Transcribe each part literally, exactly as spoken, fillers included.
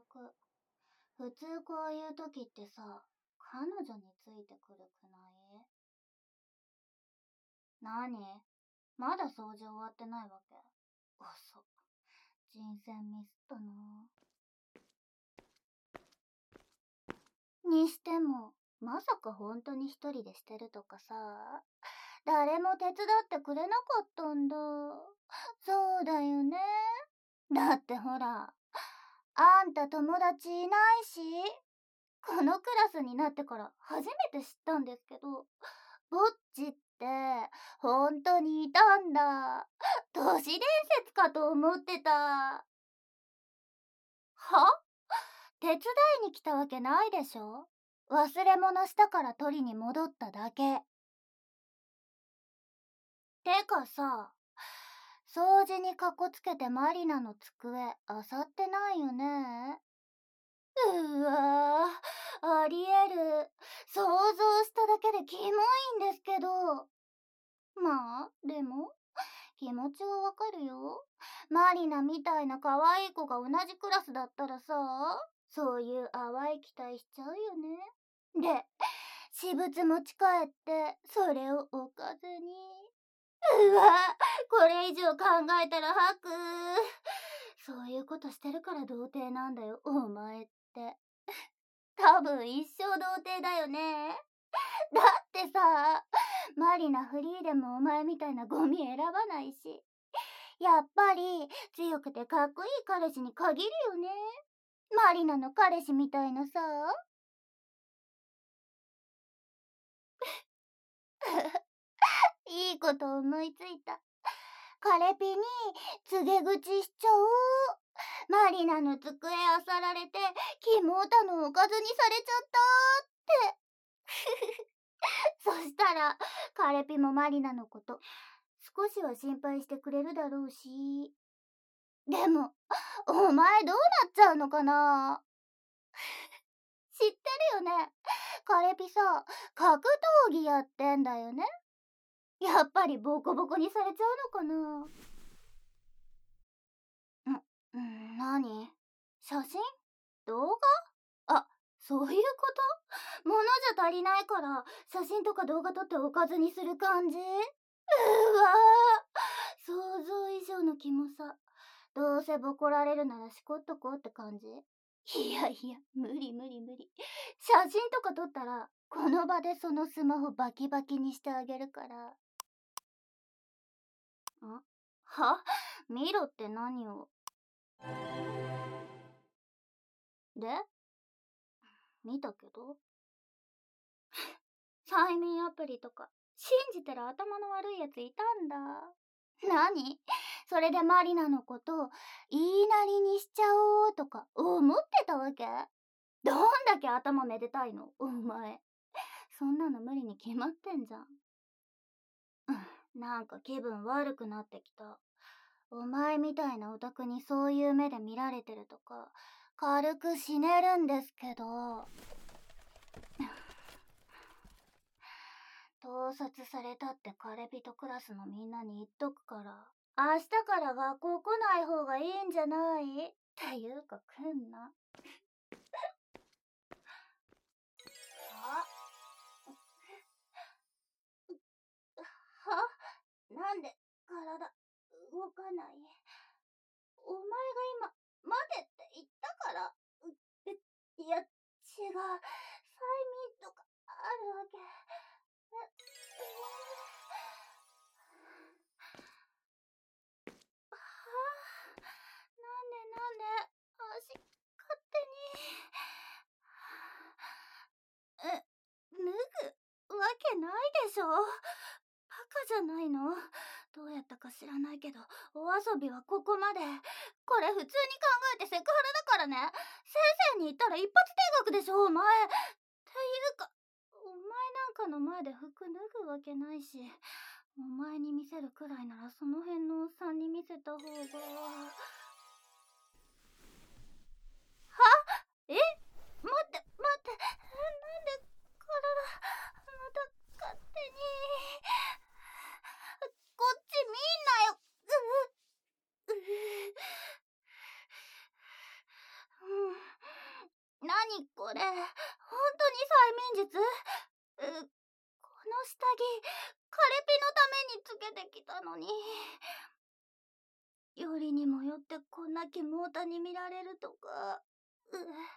く。普通こういう時ってさ、彼女についてくるくない？なに？まだ掃除終わってないわけ？遅。人選ミスったな。にしても、まさか本当に一人でしてるとかさ、誰も手伝ってくれなかったんだ。そうだよね。だってほら、あんた友達いないし、このクラスになってから初めて知ったんですけど、ぼっちって本当にいたんだ。都市伝説かと思ってた。は？手伝いに来たわけないでしょ？忘れ物したから取りに戻っただけ。てかさ、掃除にかこつけてマリナの机あさってないよね。うわぁ、ありえる。想像しただけでキモいんですけど。まあ、でも、気持ちはわかるよ。マリナみたいな可愛い子が同じクラスだったらさ、そういう淡い期待しちゃうよね。で、私物持ち帰って、それをおかずに。うわ、これ以上考えたら吐く。そういうことしてるから童貞なんだよ、お前って。多分一生童貞だよね。だってさ、マリナフリーでもお前みたいなゴミ選ばないし。やっぱり強くてかっこいい彼氏に限るよね。マリナの彼氏みたいなさ。いいこと思いついた。カレピに告げ口しちゃおう。マリナの机あさられて、キモータのおかずにされちゃったって。そしたら、カレピもマリナのこと、少しは心配してくれるだろうし。でも、お前どうなっちゃうのかな？知ってるよね。カレピさ、格闘技やってんだよね。やっぱりボコボコにされちゃうのかな？ん、ん、なに？写真？動画？あ、そういうこと？物じゃ足りないから、写真とか動画撮っておかずにする感じ？うわぁ、想像以上のキモさ。どうせボコられるならしこっとこうって感じ？いやいや、無理無理無理。写真とか撮ったら、この場でそのスマホバキバキにしてあげるから。ん？は？見ろって何を？で？見たけど。催眠アプリとか、信じてる頭の悪いやついたんだ。なに？それでマリナのこと、言いなりにしちゃおうとか思ってたわけ？どんだけ頭めでたいのお前。そんなの無理に決まってんじゃん。なんか気分悪くなってきた。お前みたいなオタクにそういう目で見られてるとか、軽く死ねるんですけど。盗撮されたってカレピトクラスのみんなに言っとくから、明日から学校来ない方がいいんじゃない？っていうか来んな。あ？は？なんで体動かない？お前が今待てって言ったから。え、いや違う、催眠とかあるわけ。え、はあ、なんでなんで足勝手に。え、脱ぐわけないでしょ。バカじゃないの？どうやったか知らないけど、お遊びはここまで。これ普通に考えてセクハラだからね。先生に言ったら一発定額でしょ、お前。っていうか、お前なんかの前で服脱ぐわけないし、お前に見せるくらいならその辺のおっさんに見せた方が。は？え？待って、待って。なんで体、また勝手に。こっち見んなよ。ううううん。 にこれ、本当に催眠術？う、この下着、カレピのためにつけてきたのに。よりにもよってこんなキモータに見られるとか。う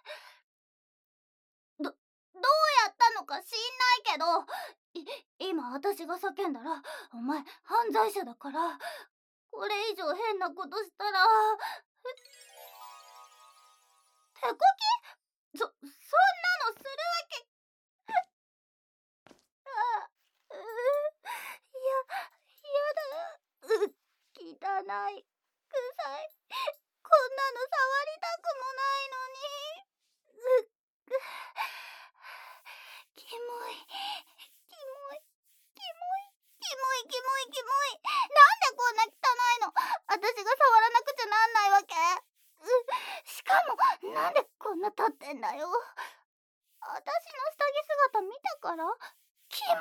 ど、どうやったのか知んないけど、い、今私が叫んだら、お前犯罪者だから、これ以上変なことしたら、手こき？そ、そんなのするわけ。あ、う、いや、やだ。う、汚い。臭い。こんなの触りたくもないのに。う、う、キモい。キモい。キモい。キモいキモいキモい。なんでこんな汚いの？私が触らなくちゃなんないわけ？う、しかも、なんでこんな立ってんだよ。私の下着姿見たから？キモ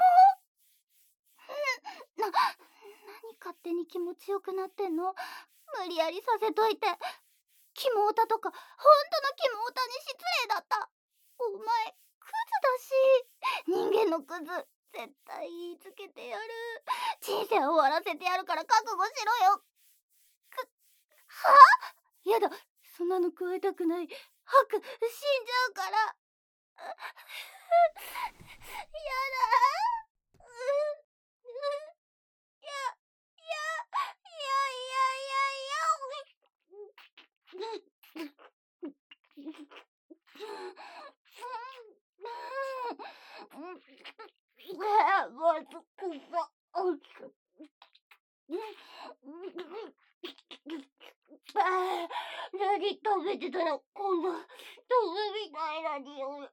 ー。な、何勝手に気持ちよくなってんの？無理やりさせといて。キモータとか、ほんとのキモータに失礼だった。お前、クズだし。人間のクズ。絶対言いつけてやる。人生終わらせてやるから覚悟しろよ。く、は？やだ、そんなの加えたくない。吐く、死んじゃうから。やだ。う、う、や、や、や、や、や、や、何食べてたらこんな豆腐みたいな匂い。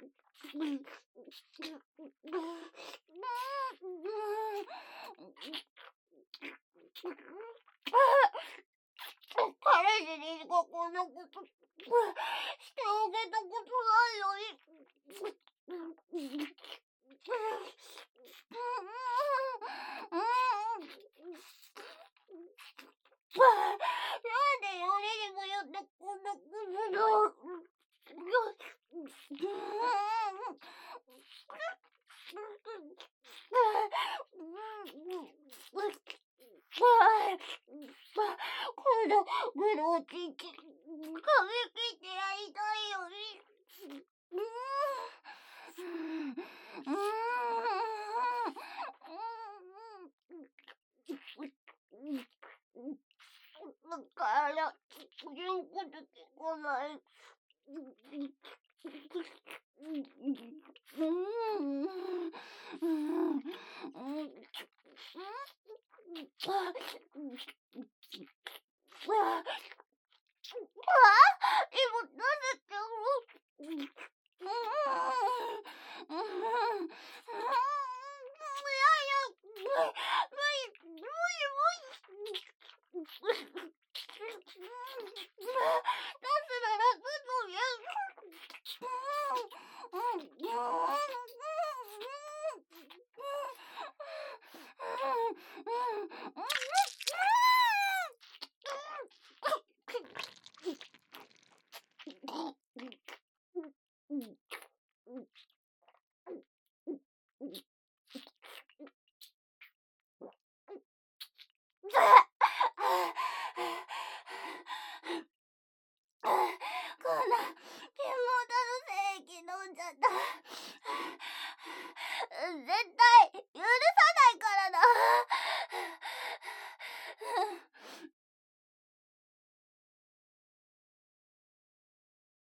彼氏にしかこんなことしてあげたことないのに。なんでよりにもよってこんなことの。このグローチンキ、髪切ってやりたいよね。うん。だから、言うこと聞かない。あ、今なぜって